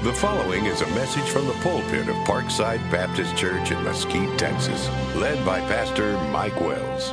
The following is a message from the pulpit of Parkside Baptist Church in Mesquite, Texas, led by Pastor Mike Wells.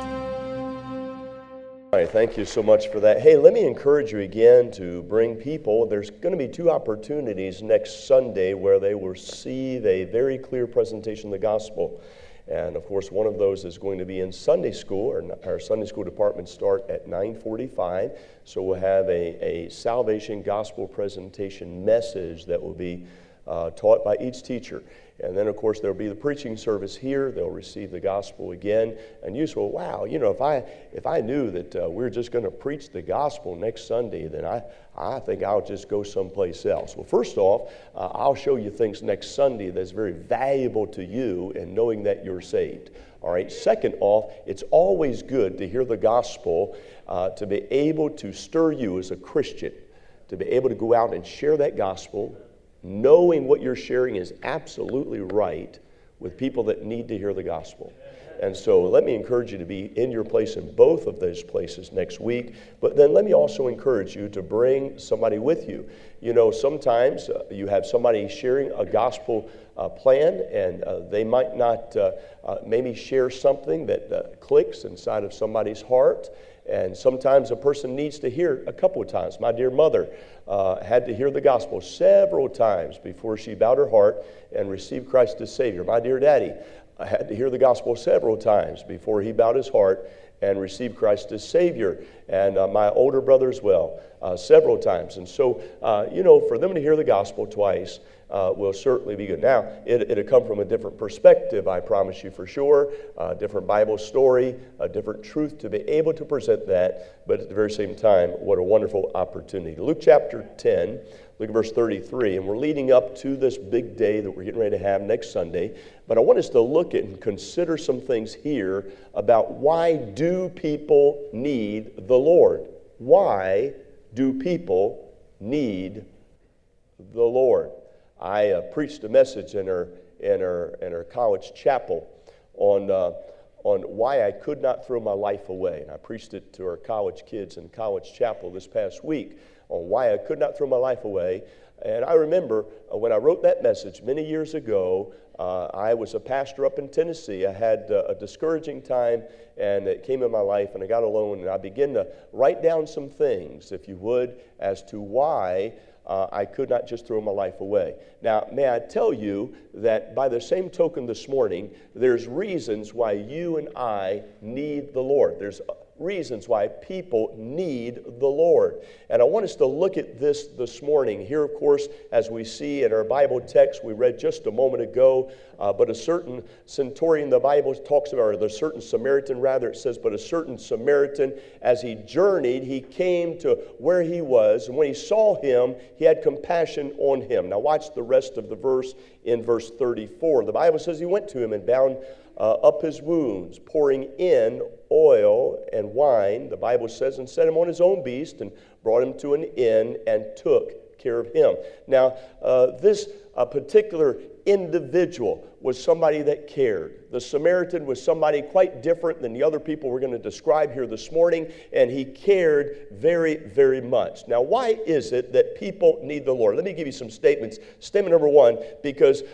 All right, thank you so much for that. Hey, let me encourage you again to bring people. There's going to be two opportunities next Sunday where they will receive a very clear presentation of the gospel. And of course, one of those is going to be in Sunday school. Our Sunday school department start at 9:45. So we'll have a salvation gospel presentation message that will be taught by each teacher. And then, of course, there'll be the preaching service here. They'll receive the gospel again. And you say, well, wow, you know, if I knew that we're just going to preach the gospel next Sunday, then I think I'll just go someplace else. Well, first off, I'll show you things next Sunday that's very valuable to you in knowing that you're saved. All right. Second off, it's always good to hear the gospel, to be able to stir you as a Christian, to be able to go out and share that gospel, knowing what you're sharing is absolutely right with people that need to hear the gospel. And so let me encourage you to be in your place in both of those places next week. But then let me also encourage you to bring somebody with you. You know, sometimes you have somebody sharing a gospel plan, and they might not maybe share something that clicks inside of somebody's heart. And sometimes a person needs to hear a couple of times. My dear mother had to hear the gospel several times before she bowed her heart and received Christ as Savior. My dear daddy had to hear the gospel several times before he bowed his heart and received Christ as Savior. And my older brother as well, several times. And so, you know, for them to hear the gospel twice will certainly be good. Now, it'll come from a different perspective, I promise you for sure, a different Bible story, a different truth to be able to present that, but at the very same time, what a wonderful opportunity. Luke chapter 10, look at verse 33, and we're leading up to this big day that we're getting ready to have next Sunday, but I want us to look at and consider some things here about why do people need the Lord? Why do people need the Lord? I preached a message in our college chapel on why I could not throw my life away. And I preached it to our college kids in college chapel this past week on why I could not throw my life away. And I remember when I wrote that message many years ago, I was a pastor up in Tennessee. I had a discouraging time, and it came in my life, and I got alone, and I began to write down some things, if you would, as to why I could not just throw my life away. Now, may I tell you that by the same token this morning, there's reasons why you and I need the Lord. There's reasons why people need the Lord. And I want us to look at this morning. Here, of course, as we see in our Bible text we read just a moment ago, but a certain centurion, the Bible talks about, or the certain Samaritan rather, it says, but a certain Samaritan, as he journeyed, he came to where he was, and when he saw him, he had compassion on him. Now watch the rest of the verse in verse 34. The Bible says he went to him and bound up his wounds, pouring in oil and wine, the Bible says, and set him on his own beast and brought him to an inn and took care of him. Now, this particular individual was somebody that cared. The Samaritan was somebody quite different than the other people we're going to describe here this morning, and he cared very, very much. Now, why is it that people need the Lord? Let me give you some statements. Statement number one, because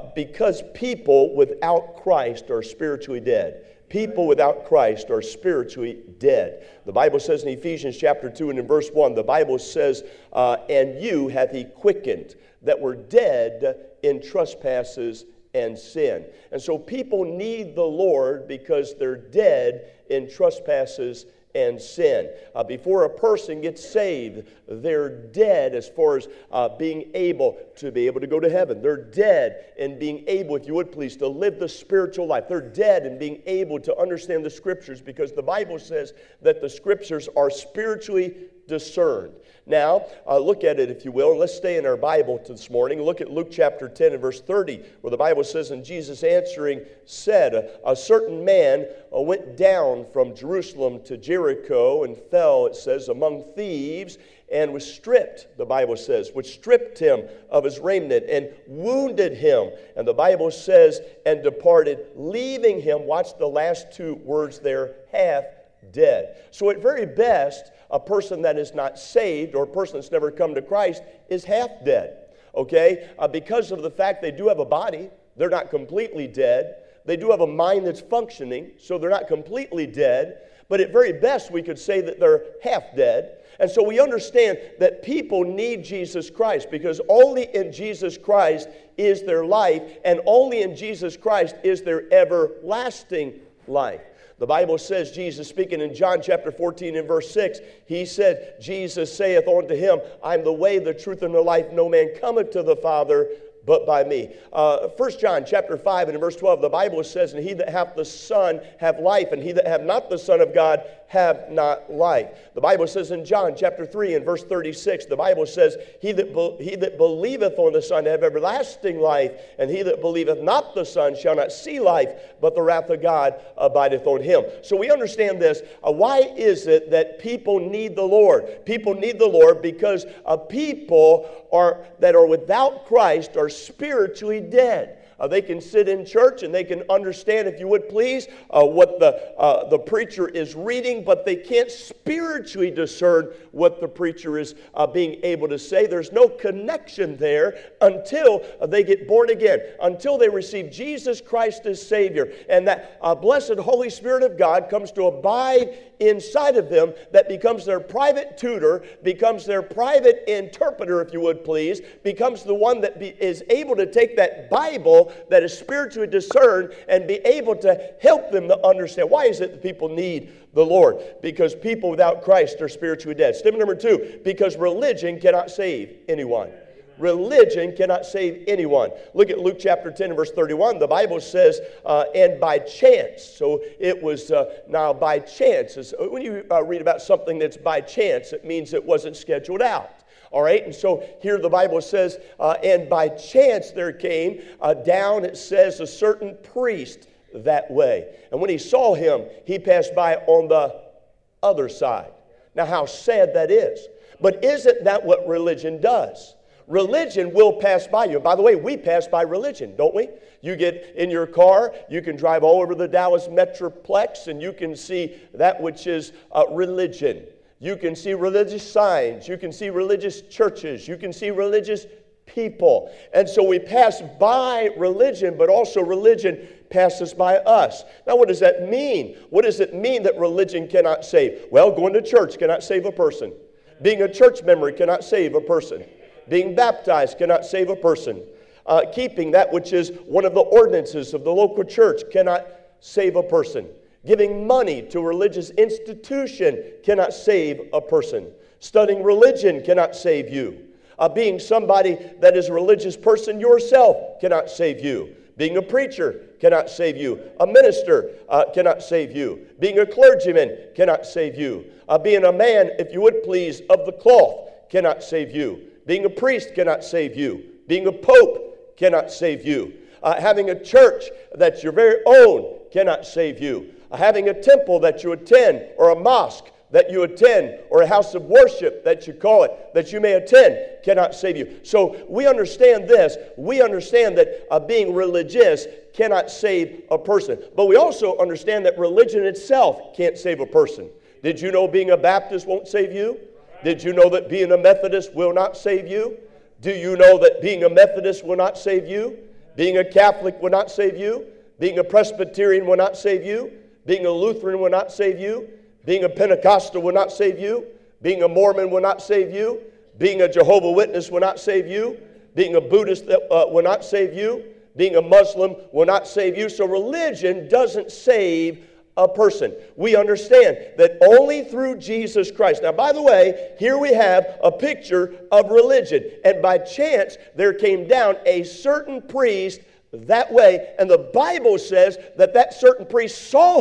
people without Christ are spiritually dead. People without Christ are spiritually dead. The Bible says in Ephesians chapter 2 and in verse 1, the Bible says, and you hath he quickened that were dead in trespasses and sin. And so people need the Lord because they're dead in trespasses and sin. Before a person gets saved, they're dead as far as being able to go to heaven. They're dead in being able, if you would please, to live the spiritual life. They're dead in being able to understand the Scriptures, because the Bible says that the Scriptures are spiritually discerned. Now, look at it, if you will, and let's stay in our Bible this morning. Look at Luke chapter 10 and verse 30, where the Bible says, and Jesus answering said, a certain man went down from Jerusalem to Jericho and fell, it says, among thieves, and was stripped, the Bible says, which stripped him of his raiment and wounded him. And the Bible says, and departed, leaving him, watch the last two words there, half dead. So at very best, a person that is not saved or a person that's never come to Christ is half dead. okay? Because of the fact they do have a body, they're not completely dead. They do have a mind that's functioning, so they're not completely dead. But at very best, we could say that they're half dead. And so we understand that people need Jesus Christ because only in Jesus Christ is their life, and only in Jesus Christ is their everlasting life. The Bible says, Jesus speaking in John chapter 14 and verse 6, he said, Jesus saith unto him, I am the way, the truth, and the life. No man cometh to the Father but by me. 1 John chapter 5 and in verse 12, the Bible says, and he that hath the Son have life, and he that hath not the Son of God have not life. The Bible says in John chapter 3 and verse 36, the Bible says, he that believeth on the Son have everlasting life, and he that believeth not the Son shall not see life, but the wrath of God abideth on him. So we understand this. Why is it that people need the Lord? People need the Lord because people that are without Christ are spiritually dead. They can sit in church and they can understand, if you would please, what the preacher is reading, but they can't spiritually discern what the preacher is being able to say. There's no connection there until they get born again, until they receive Jesus Christ as Savior. And that blessed Holy Spirit of God comes to abide inside of them, that becomes their private tutor, becomes their private interpreter, if you would please, becomes the one that is able to take that Bible that is spiritually discerned and be able to help them to understand. Why is it that people need the Lord? Because people without Christ are spiritually dead. Statement number 2, because religion cannot save anyone. Religion cannot save anyone. Look at Luke chapter 10 and verse 31. The Bible says, and by chance. So it was now by chance. When you read about something that's by chance, it means it wasn't scheduled out. All right, and so here the Bible says, and by chance there came down, it says, a certain priest that way. And when he saw him, he passed by on the other side. Now how sad that is. But isn't that what religion does? Religion will pass by you. By the way, we pass by religion, don't we? You get in your car, you can drive all over the Dallas Metroplex, and you can see that which is religion. You can see religious signs. You can see religious churches. You can see religious people. And so we pass by religion, but also religion passes by us. Now, what does that mean? What does it mean that religion cannot save? Well, going to church cannot save a person. Being a church member cannot save a person. Being baptized cannot save a person. Keeping that which is one of the ordinances of the local church cannot save a person. Giving money to a religious institution cannot save a person. Studying religion cannot save you. Being somebody that is a religious person yourself cannot save you. Being a preacher cannot save you. A minister cannot save you. Being a clergyman cannot save you. Being a man, if you would please, of the cloth cannot save you. Being a priest cannot save you. Being a pope cannot save you. Having a church that's your very own cannot save you. Having a temple that you attend, or a mosque that you attend, or a house of worship that you call it, that you may attend, cannot save you. So we understand this. We understand that being religious cannot save a person. But we also understand that religion itself can't save a person. Did you know being a Baptist won't save you? Did you know that being a Methodist will not save you? Do you know that being a Methodist will not save you? Being a Catholic will not save you? Being a Presbyterian will not save you? Being a Lutheran will not save you? Being a Pentecostal will not save you? Being a Mormon will not save you? Being a Jehovah's Witness will not save you? Being a Buddhist will not save you? Being a Muslim will not save you? So religion doesn't save a person. We understand that only through Jesus Christ. Now, by the way, here we have a picture of religion. And by chance, there came down a certain priest that way, and the Bible says that that certain priest saw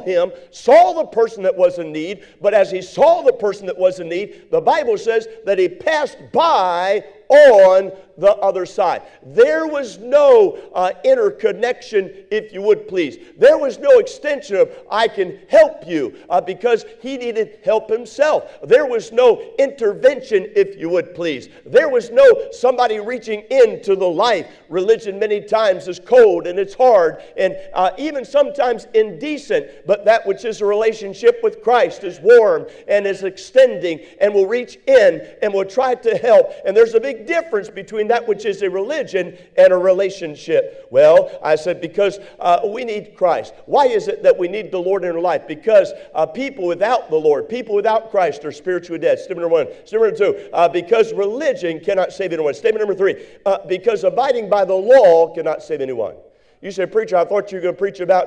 the person that was in need, but as he saw the person that was in need, the Bible says that he passed by on the other side. There was no interconnection, if you would please. There was no extension of, I can help you, because he needed help himself. There was no intervention, if you would please. There was no somebody reaching into the life. Religion many times is cold and it's hard and even sometimes indecent, but that which is a relationship with Christ is warm and is extending and will reach in and will try to help. And there's a big big difference between that which is a religion and a relationship. Well, I said, because we need Christ. Why is it that we need the Lord in our life? Because people without the Lord, people without Christ are spiritually dead. Statement number one. Statement number two, because religion cannot save anyone. Statement number three, because abiding by the law cannot save anyone. You say, preacher, I thought you were going to preach about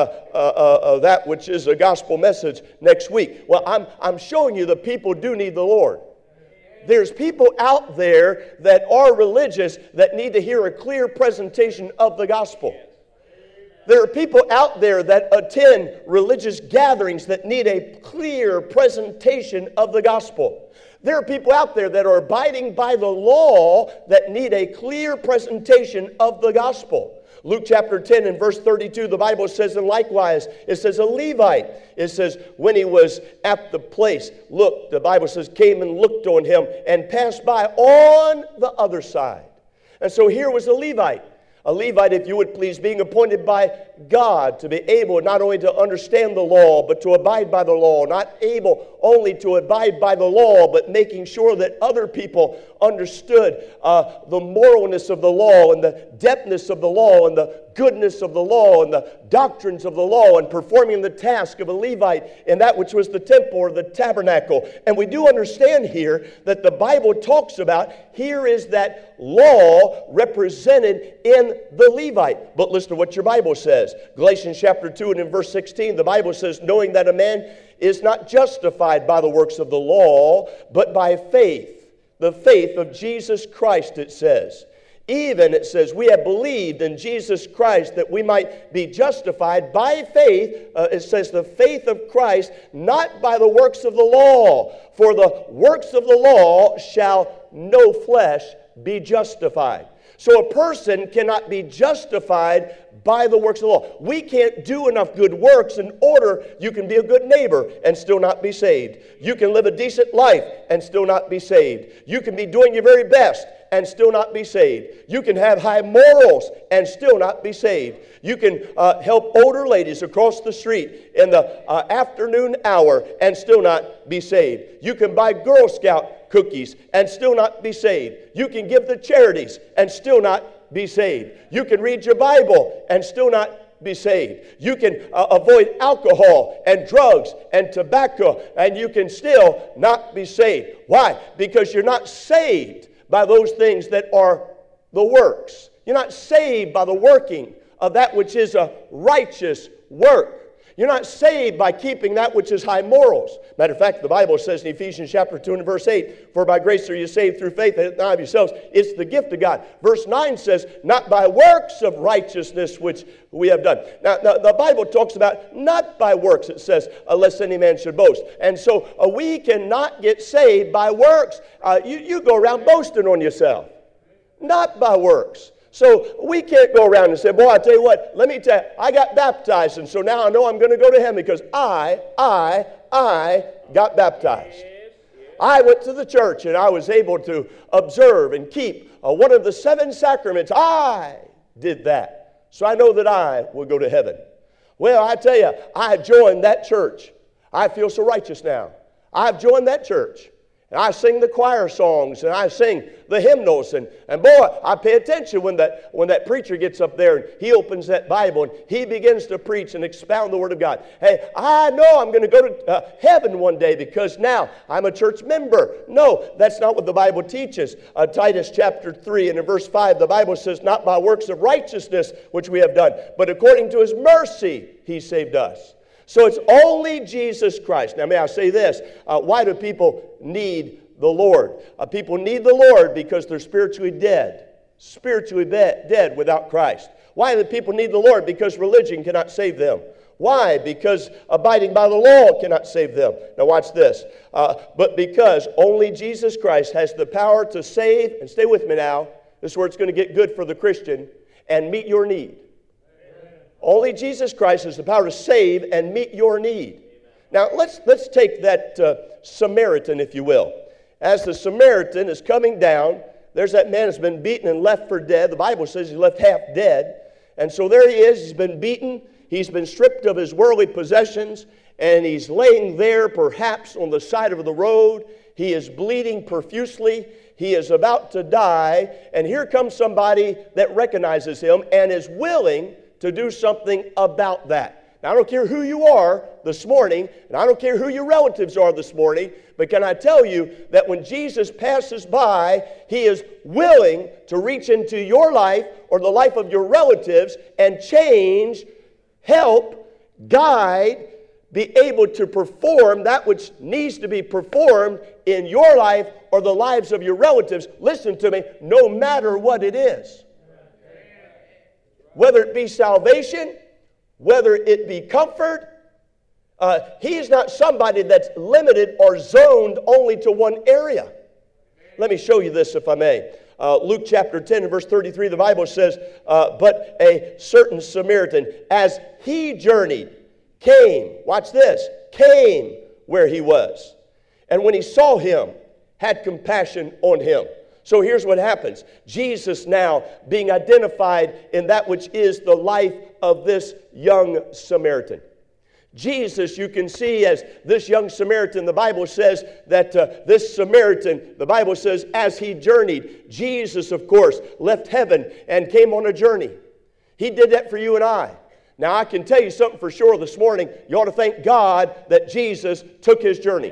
that which is a gospel message next week. Well, I'm showing you that people do need the Lord. There's people out there that are religious that need to hear a clear presentation of the gospel. There are people out there that attend religious gatherings that need a clear presentation of the gospel. There are people out there that are abiding by the law that need a clear presentation of the gospel. Luke chapter 10 and verse 32, the Bible says, and likewise, it says a Levite. It says, when he was at the place, look, the Bible says, came and looked on him and passed by on the other side. And so here was a Levite. A Levite, if you would please, being appointed by God to be able not only to understand the law, but to abide by the law. Not able only to abide by the law, but making sure that other people understood the moralness of the law and the depthness of the law and the goodness of the law and the doctrines of the law, and performing the task of a Levite in that which was the temple or the tabernacle. And we do understand here that the Bible talks about here is that law represented in the Levite. But listen to what your Bible says. Galatians chapter 2 and in verse 16, the Bible says, knowing that a man is not justified by the works of the law, but by faith. The faith of Jesus Christ, it says. Even, it says, we have believed in Jesus Christ that we might be justified by faith. It says the faith of Christ, not by the works of the law. For the works of the law shall no flesh be justified. So a person cannot be justified by the works of the law. We can't do enough good works in order you can be a good neighbor and still not be saved. You can live a decent life and still not be saved. You can be doing your very best and still not be saved. You can have high morals and still not be saved. You can help older ladies across the street in the afternoon hour and still not be saved. You can buy Girl Scout cookies and still not be saved. You can give to charities and still not be saved. You can read your Bible and still not be saved. You can avoid alcohol and drugs and tobacco and you can still not be saved. Why? Because you're not saved by those things that are the works. You're not saved by the working of that which is a righteous work. You're not saved by keeping that which is high morals. Matter of fact, the Bible says in Ephesians chapter 2 and verse 8, for by grace are you saved through faith, and not of yourselves. It's the gift of God. Verse 9 says, not by works of righteousness which we have done. Now the Bible talks about not by works, it says, unless any man should boast. And so we cannot get saved by works. You go around boasting on yourself. Not by works. So we can't go around and say, boy, I tell you what, let me tell you, I got baptized, and so now I know I'm going to go to heaven because I got baptized. I went to the church, and I was able to observe and keep one of the 7 sacraments. I did that. So I know that I will go to heaven. Well, I tell you, I joined that church. I feel so righteous now. I've joined that church. And I sing the choir songs, and I sing the hymnals, and boy, I pay attention when that preacher gets up there and he opens that Bible and he begins to preach and expound the Word of God. Hey, I know I'm going to go to heaven one day because now I'm a church member. No, that's not what the Bible teaches. Titus chapter 3 and in verse 5, the Bible says, not by works of righteousness which we have done, but according to His mercy He saved us. So it's only Jesus Christ. Now may I say this, why do people need the Lord? People need the Lord because they're spiritually dead. Spiritually dead without Christ. Why do people need the Lord? Because religion cannot save them. Why? Because abiding by the law cannot save them. Now watch this. But because only Jesus Christ has the power to save, and stay with me now, this is where it's going to get good for the Christian, and meet your need. Only Jesus Christ has the power to save and meet your need. Now, let's take that Samaritan, if you will. As the Samaritan is coming down, there's that man that's been beaten and left for dead. The Bible says he left half dead. And so there he is. He's been beaten. He's been stripped of his worldly possessions, and he's laying there perhaps on the side of the road. He is bleeding profusely. He is about to die, and here comes somebody that recognizes him and is willing to do something about that. Now, I don't care who you are this morning, and I don't care who your relatives are this morning, but can I tell you that when Jesus passes by, he is willing to reach into your life or the life of your relatives and change, help, guide, be able to perform that which needs to be performed in your life or the lives of your relatives. Listen to me, no matter what it is. Whether it be salvation, whether it be comfort, he's not somebody that's limited or zoned only to one area. Let me show you this if I may. Luke chapter 10 and verse 33, the Bible says, but a certain Samaritan, as he journeyed, came, watch this, came where he was. And when he saw him, had compassion on him. So here's what happens. Jesus now being identified in that which is the life of this young Samaritan. Jesus, you can see as this young Samaritan, the Bible says that this Samaritan, the Bible says, as he journeyed, Jesus, of course, left heaven and came on a journey. He did that for you and I. Now, I can tell you something for sure this morning. You ought to thank God that Jesus took his journey.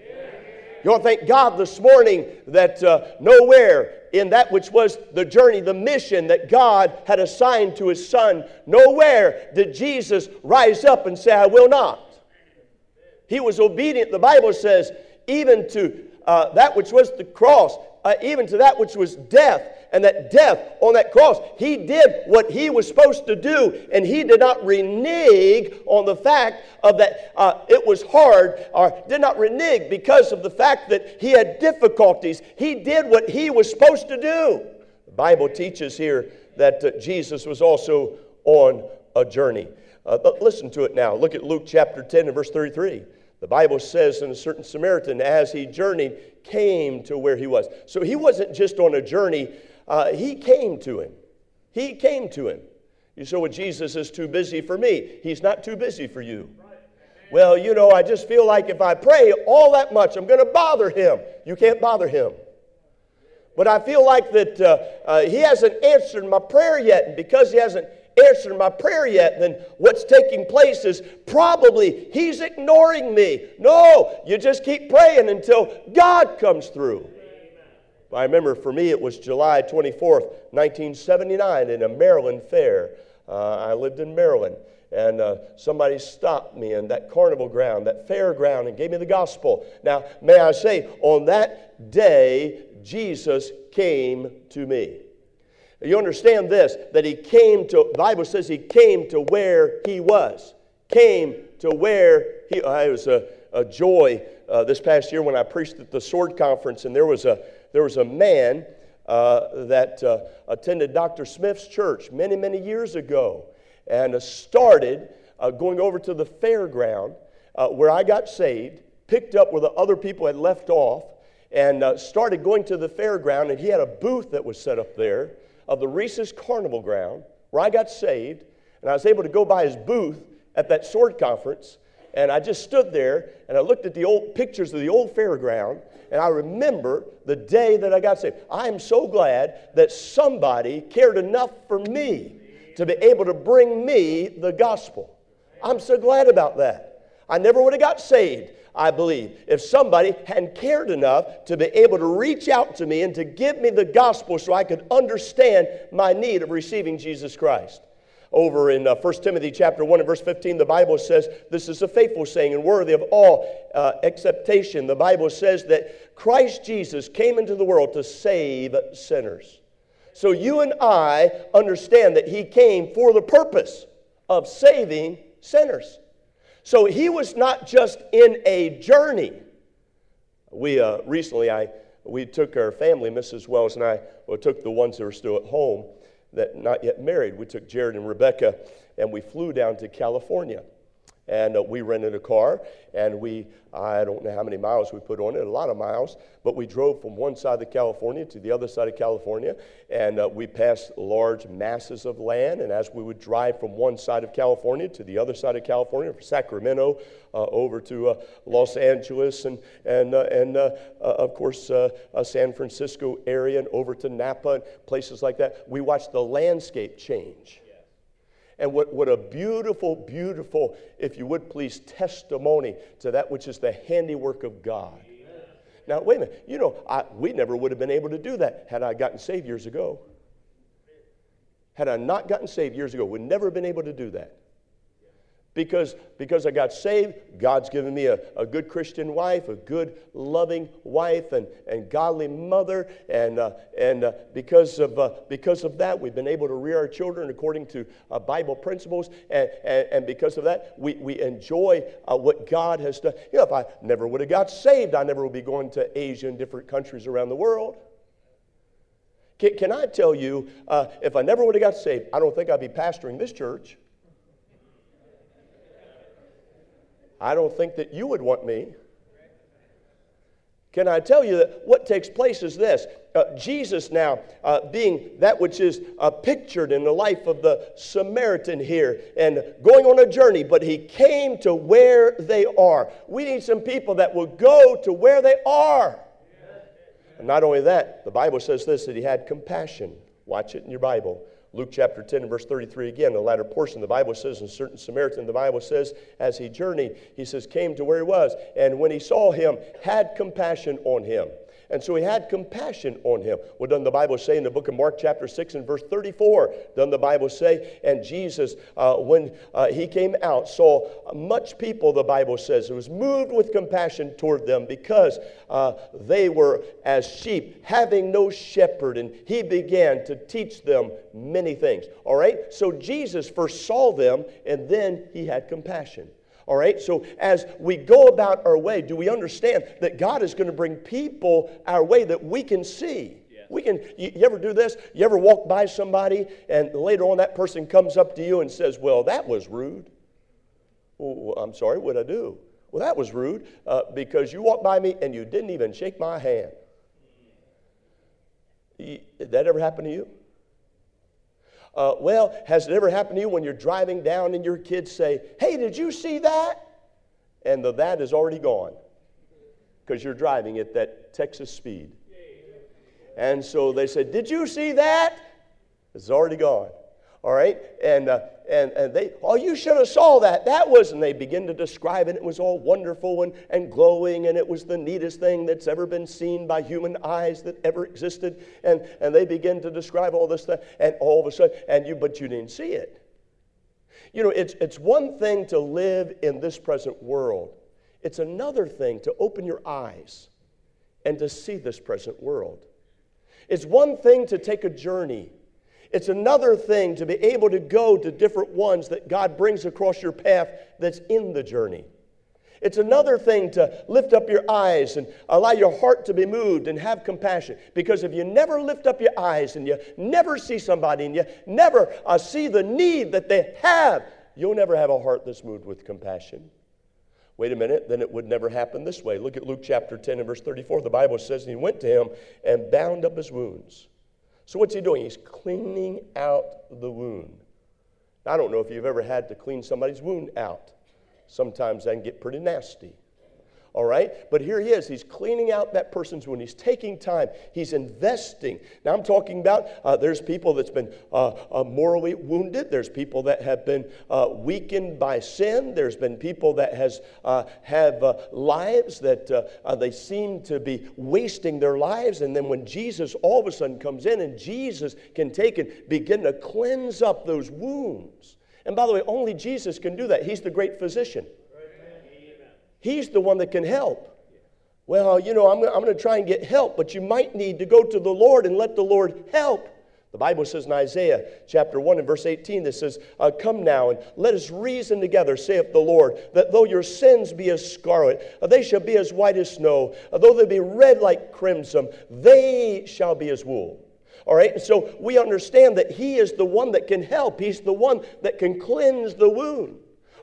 You ought to thank God this morning that nowhere in that which was the journey, the mission that God had assigned to his Son, nowhere did Jesus rise up and say, I will not. He was obedient. The Bible says, even to that which was the cross, even to that which was death, and that death on that cross, he did what he was supposed to do, and he did not renege on the fact of that it was hard, or did not renege because of the fact that he had difficulties. He did what he was supposed to do. The Bible teaches here that Jesus was also on a journey. But listen to it now. Look at Luke chapter 10 and verse 33. The Bible says, and a certain Samaritan, as he journeyed, came to where he was. So he wasn't just on a journey. He came to him. He came to him. You say, well, Jesus is too busy for me. He's not too busy for you. Well, you know, I just feel like if I pray all that much, I'm going to bother him. You can't bother him. But I feel like that he hasn't answered my prayer yet. And because he hasn't answered my prayer yet, then what's taking place is probably he's ignoring me. No, you just keep praying until God comes through. I remember for me it was July 24th, 1979 in a Maryland fair. I lived in Maryland, and somebody stopped me in that carnival ground, that fairground, and gave me the gospel. Now, may I say, on that day, Jesus came to me. You understand this, that he came to, the Bible says he came to where he was. Came to where he, it was a joy this past year when I preached at the Sword Conference, and there was a man that attended Dr. Smith's church many, many years ago and started going over to the fairground where I got saved, picked up where the other people had left off, and started going to the fairground, and he had a booth that was set up there of the Reese's Carnival Ground where I got saved, and I was able to go by his booth at that Sword Conference, and I just stood there, and I looked at the old pictures of the old fairground, and I remember the day that I got saved. I am so glad that somebody cared enough for me to be able to bring me the gospel. I'm so glad about that. I never would have got saved, I believe, if somebody hadn't cared enough to be able to reach out to me and to give me the gospel so I could understand my need of receiving Jesus Christ. Over in 1 Timothy chapter 1 and verse 15, the Bible says, this is a faithful saying and worthy of all acceptation. The Bible says that Christ Jesus came into the world to save sinners. So you and I understand that he came for the purpose of saving sinners. So he was not just in a journey. We recently, we took our family, Mrs. Wells and I, took the ones that were still at home, that not yet married. We took Jared and Rebecca, and we flew down to California. And we rented a car, and I don't know how many miles we put on it, a lot of miles, but we drove from one side of California to the other side of California, and we passed large masses of land, and as we would drive from one side of California to the other side of California, from Sacramento over to Los Angeles, and of course, San Francisco area, and over to Napa, and places like that, we watched the landscape change. And what a beautiful, beautiful, if you would please, testimony to that which is the handiwork of God. Amen. Now, wait a minute. We never would have been able to do that had I gotten saved years ago. Had I not gotten saved years ago, we'd never have been able to do that. Because I got saved, God's given me a good Christian wife, a good loving wife, and godly mother, and because of that, we've been able to rear our children according to Bible principles, and because of that, we enjoy what God has done. If I never would have got saved, I never would be going to Asia and different countries around the world. Can I tell you, if I never would have got saved, I don't think I'd be pastoring this church. I don't think that you would want me. Can I tell you that what takes place is this? Jesus now being that which is pictured in the life of the Samaritan here and going on a journey, but he came to where they are. We need some people that will go to where they are. And not only that, the Bible says this, that he had compassion. Watch it in your Bible. Luke chapter 10 and verse 33 again, the latter portion, the Bible says, and certain Samaritan, the Bible says, as he journeyed, he says, came to where he was, and when he saw him, had compassion on him. And so he had compassion on him. What doesn't the Bible say in the book of Mark chapter 6 and verse 34? Doesn't the Bible say, and Jesus, when he came out, saw much people, the Bible says, it was moved with compassion toward them because they were as sheep, having no shepherd, and he began to teach them many things. All right? So Jesus first saw them, and then he had compassion. All right, so as we go about our way, do we understand that God is going to bring people our way that we can see? Yes. We can. You ever do this? You ever walk by somebody and later on that person comes up to you and says, well, that was rude. Well, I'm sorry, what'd I do? Well, that was rude because you walked by me and you didn't even shake my hand. Did that ever happen to you? Well, has it ever happened to you when you're driving down and your kids say, hey, did you see that? And the that is already gone because you're driving at that Texas speed. And so they said, did you see that? It's already gone. All right? And they, oh, you should have saw that. That was, and they begin to describe it. It was all wonderful and glowing, and it was the neatest thing that's ever been seen by human eyes that ever existed. And they begin to describe all this stuff, and all of a sudden, but you didn't see it. You know, it's one thing to live in this present world. It's another thing to open your eyes and to see this present world. It's one thing to take a journey. It's another thing to be able to go to different ones that God brings across your path that's in the journey. It's another thing to lift up your eyes and allow your heart to be moved and have compassion. Because if you never lift up your eyes and you never see somebody and you never see the need that they have, you'll never have a heart that's moved with compassion. Wait a minute, then it would never happen this way. Look at Luke chapter 10 and verse 34. The Bible says, and he went to him and bound up his wounds. So what's he doing? He's cleaning out the wound. I don't know if you've ever had to clean somebody's wound out. Sometimes that can get pretty nasty. All right? But here he is. He's cleaning out that person's wound. He's taking time. He's investing. Now I'm talking about there's people that's been morally wounded. There's people that have been weakened by sin. There's been people that have lives that they seem to be wasting their lives. And then when Jesus all of a sudden comes in and Jesus can take and begin to cleanse up those wounds. And by the way, only Jesus can do that. He's the great physician. He's the one that can help. Well, you know, I'm going to try and get help, but you might need to go to the Lord and let the Lord help. The Bible says in Isaiah chapter 1 and verse 18, that says, come now and let us reason together, saith the Lord, that though your sins be as scarlet, they shall be as white as snow. Though they be red like crimson, they shall be as wool. All right, so we understand that He is the one that can help. He's the one that can cleanse the wound.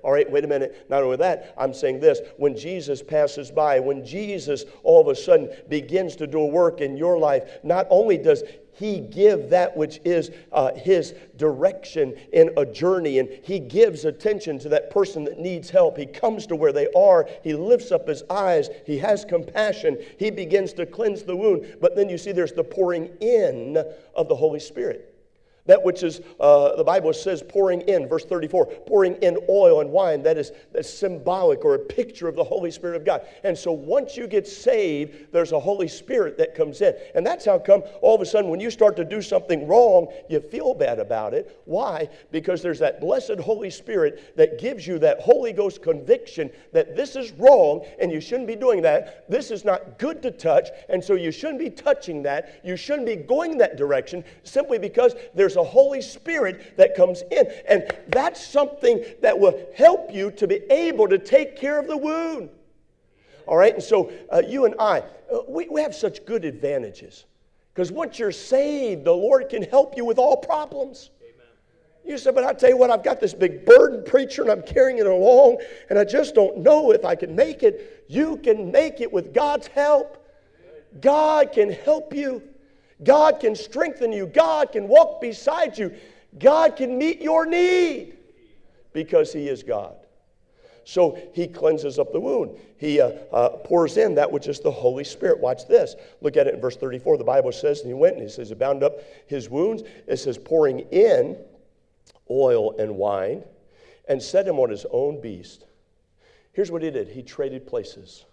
All right, wait a minute. Not only that, I'm saying this. When Jesus passes by, when Jesus all of a sudden begins to do a work in your life, not only does He give that which is His direction in a journey, and He gives attention to that person that needs help. He comes to where they are. He lifts up His eyes. He has compassion. He begins to cleanse the wound. But then you see there's the pouring in of the Holy Spirit. That which is, the Bible says, pouring in, verse 34, pouring in oil and wine, that's symbolic or a picture of the Holy Spirit of God. And so once you get saved, there's a Holy Spirit that comes in. And that's how come all of a sudden when you start to do something wrong, you feel bad about it. Why? Because there's that blessed Holy Spirit that gives you that Holy Ghost conviction that this is wrong and you shouldn't be doing that. This is not good to touch, and so you shouldn't be touching that. You shouldn't be going that direction simply because there's a Holy Spirit that comes in. And that's something that will help you to be able to take care of the wound. All right, and so you and I, we have such good advantages. Because once you're saved, the Lord can help you with all problems. Amen. You say, but I tell you what, I've got this big burden, preacher, and I'm carrying it along, and I just don't know if I can make it. You can make it with God's help. God can help you. God can strengthen you. God can walk beside you. God can meet your need because He is God. So He cleanses up the wound. He pours in that which is the Holy Spirit. Watch this. Look at it in verse 34. The Bible says, and He went and He says, He bound up His wounds. It says, pouring in oil and wine and set Him on His own beast. Here's what He did. He traded places.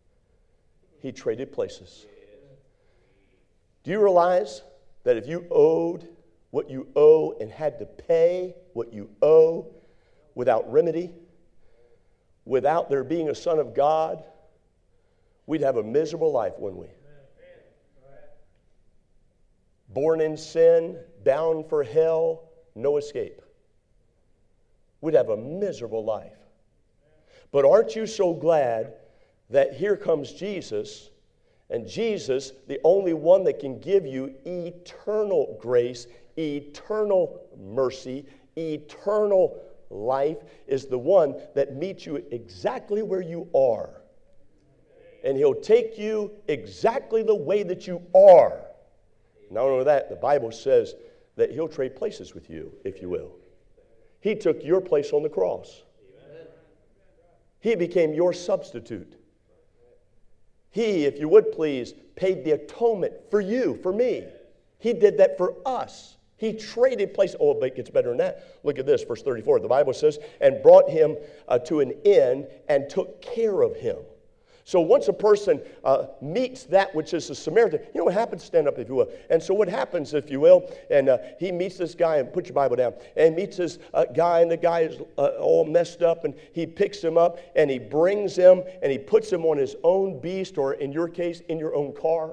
He traded places. Do you realize that if you owed what you owe and had to pay what you owe without remedy, without there being a Son of God, we'd have a miserable life, wouldn't we? Born in sin, bound for hell, no escape. We'd have a miserable life. But aren't you so glad that here comes Jesus? And Jesus, the only one that can give you eternal grace, eternal mercy, eternal life, is the one that meets you exactly where you are. And He'll take you exactly the way that you are. Not only that, the Bible says that He'll trade places with you, if you will. He took your place on the cross. He became your substitute. He, if you would please, paid the atonement for you, for me. He did that for us. He traded place. Oh, but it gets better than that. Look at this, verse 34. The Bible says, and brought him to an inn and took care of him. So once a person meets that which is a Samaritan, you know what happens? Stand up, if you will. And so what happens, if you will, and he meets this guy, and put your Bible down, and meets this guy, and the guy is all messed up, and he picks him up, and he brings him, and he puts him on his own beast, or in your case, in your own car.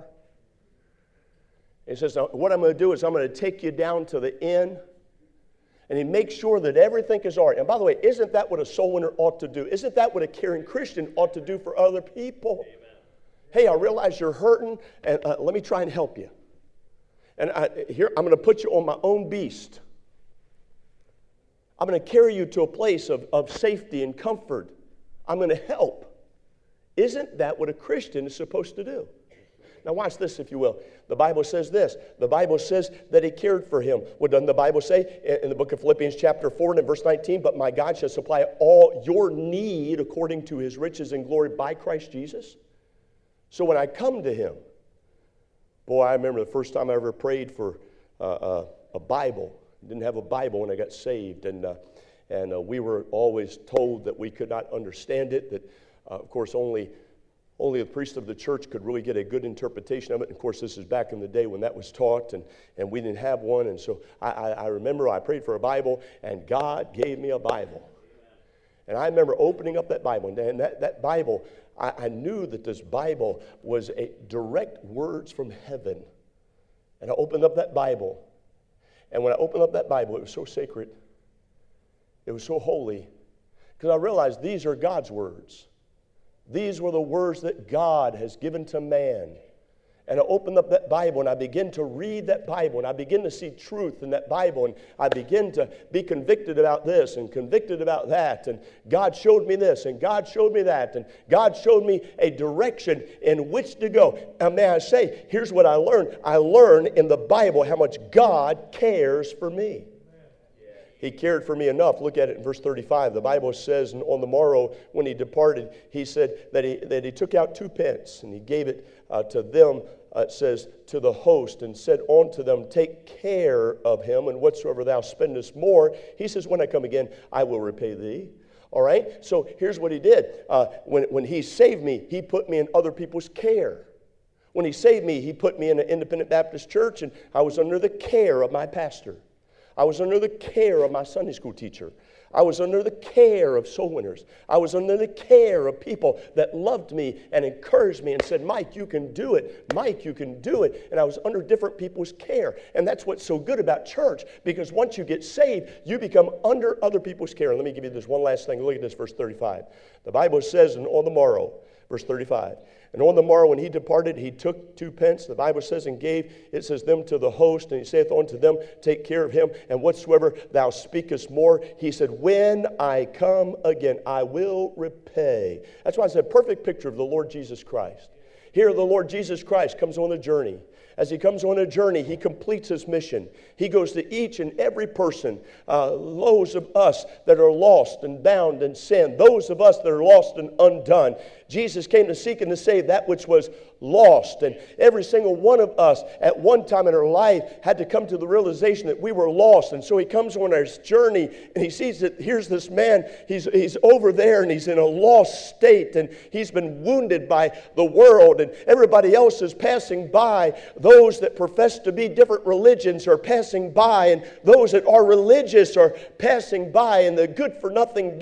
He says, now, what I'm going to do is I'm going to take you down to the inn, and he makes sure that everything is all right. And by the way, isn't that what a soul winner ought to do? Isn't that what a caring Christian ought to do for other people? Amen. Hey, I realize you're hurting, and let me try and help you. And here, I'm going to put you on my own beast. I'm going to carry you to a place of safety and comfort. I'm going to help. Isn't that what a Christian is supposed to do? Now watch this, if you will. The Bible says this. The Bible says that He cared for him. What doesn't the Bible say in the book of Philippians chapter 4 and verse 19? But my God shall supply all your need according to His riches and glory by Christ Jesus. So when I come to Him, boy, I remember the first time I ever prayed for a Bible. I didn't have a Bible when I got saved. And we were always told that we could not understand it, that of course only the priest of the church could really get a good interpretation of it. And of course, this is back in the day when that was taught, and we didn't have one. And so I remember I prayed for a Bible, and God gave me a Bible. And I remember opening up that Bible, and that Bible, I knew that this Bible was a direct words from heaven. And I opened up that Bible, and when I opened up that Bible, it was so sacred. It was so holy, because I realized these are God's words. These were the words that God has given to man. And I open up that Bible and I begin to read that Bible and I begin to see truth in that Bible and I begin to be convicted about this and convicted about that, and God showed me this and God showed me that and God showed me a direction in which to go. And may I say, here's what I learned. I learned in the Bible how much God cares for me. He cared for me enough. Look at it in verse 35. The Bible says, and on the morrow when he departed, he said that he took out 2 pence and he gave it to them, it says, to the host, and said unto them, take care of him, and whatsoever thou spendest more, he says, when I come again, I will repay thee. All right? So here's what he did. When he saved me, he put me in other people's care. When he saved me, he put me in an independent Baptist church, and I was under the care of my pastor. I was under the care of my Sunday school teacher. I was under the care of soul winners. I was under the care of people that loved me and encouraged me and said, Mike, you can do it. Mike, you can do it. And I was under different people's care. And that's what's so good about church, because once you get saved, you become under other people's care. And let me give you this one last thing. Look at this, verse 35. The Bible says, and on the morrow, verse 35, and on the morrow when he departed, he took 2 pence, the Bible says, and gave, it says, them to the host. And he saith unto them, take care of him, and whatsoever thou speakest more, he said, when I come again, I will repay. That's why I said, perfect picture of the Lord Jesus Christ. Here the Lord Jesus Christ comes on a journey. As he comes on a journey, he completes his mission. He goes to each and every person, those of us that are lost and bound in sin, those of us that are lost and undone. Jesus came to seek and to save that which was lost. And every single one of us at one time in our life had to come to the realization that we were lost. And so he comes on his journey and he sees that here's this man, he's over there and he's in a lost state and he's been wounded by the world and everybody else is passing by. Those that profess to be different religions are passing by, and those that are religious are passing by, and the good-for-nothing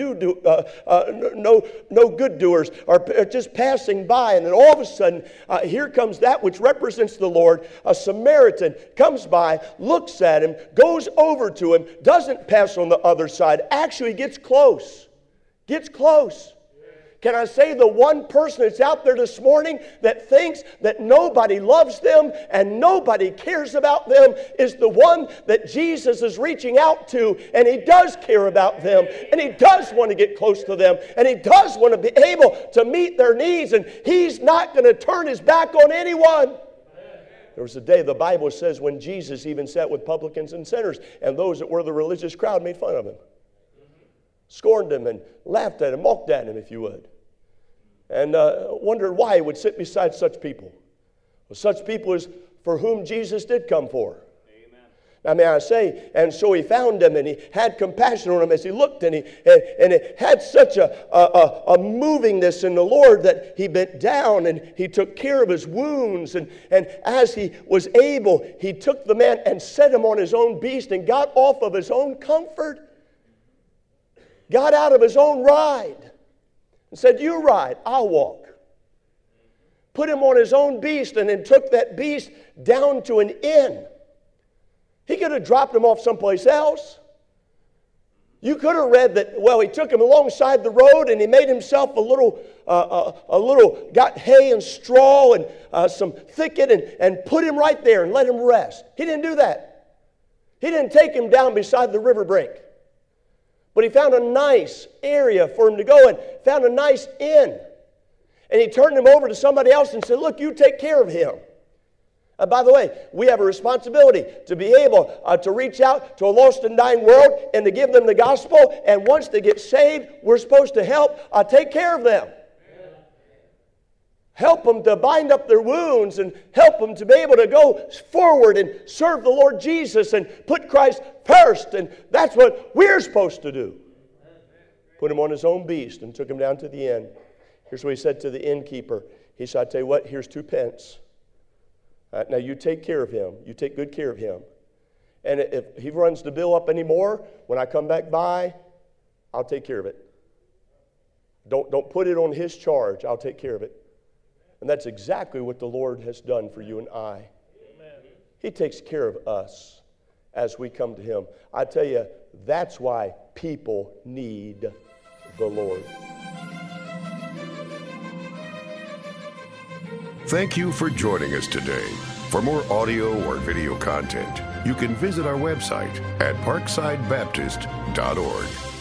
no good doers are just passing by. And then all of a sudden, here comes that which represents the Lord. A Samaritan comes by, looks at him, goes over to him, doesn't pass on the other side, actually gets close. Gets close. Can I say the one person that's out there this morning that thinks that nobody loves them and nobody cares about them is the one that Jesus is reaching out to, and he does care about them, and he does want to get close to them, and he does want to be able to meet their needs, and he's not going to turn his back on anyone. There was a day, the Bible says, when Jesus even sat with publicans and sinners, and those that were the religious crowd made fun of him, scorned him and laughed at him, mocked at him, if you would. And wondered why he would sit beside such people. Well, such people is for whom Jesus did come for. Amen. Now may I say, and so he found him and he had compassion on him as he looked, and it had such a movingness in the Lord that he bent down and he took care of his wounds. And as he was able, he took the man and set him on his own beast and got off of his own comfort. Got out of his own ride. And said, you ride, I'll walk. Put him on his own beast and then took that beast down to an inn. He could have dropped him off someplace else. You could have read that, well, he took him alongside the road and he made himself a little, got hay and straw and some thicket and put him right there and let him rest. He didn't do that. He didn't take him down beside the river brink. But he found a nice area for him to go and found a nice inn. And he turned him over to somebody else and said, look, you take care of him. By the way, we have a responsibility to be able to reach out to a lost and dying world and to give them the gospel. And once they get saved, we're supposed to help take care of them. Help them to bind up their wounds and help them to be able to go forward and serve the Lord Jesus and put Christ first. And that's what we're supposed to do. Put him on his own beast and took him down to the inn. Here's what he said to the innkeeper. He said, I tell you what, here's 2 pence. Now you take care of him. You take good care of him. And if he runs the bill up anymore, when I come back by, I'll take care of it. Don't put it on his charge. I'll take care of it. And that's exactly what the Lord has done for you and I. Amen. He takes care of us as we come to him. I tell you, that's why people need the Lord. Thank you for joining us today. For more audio or video content, you can visit our website at parksidebaptist.org.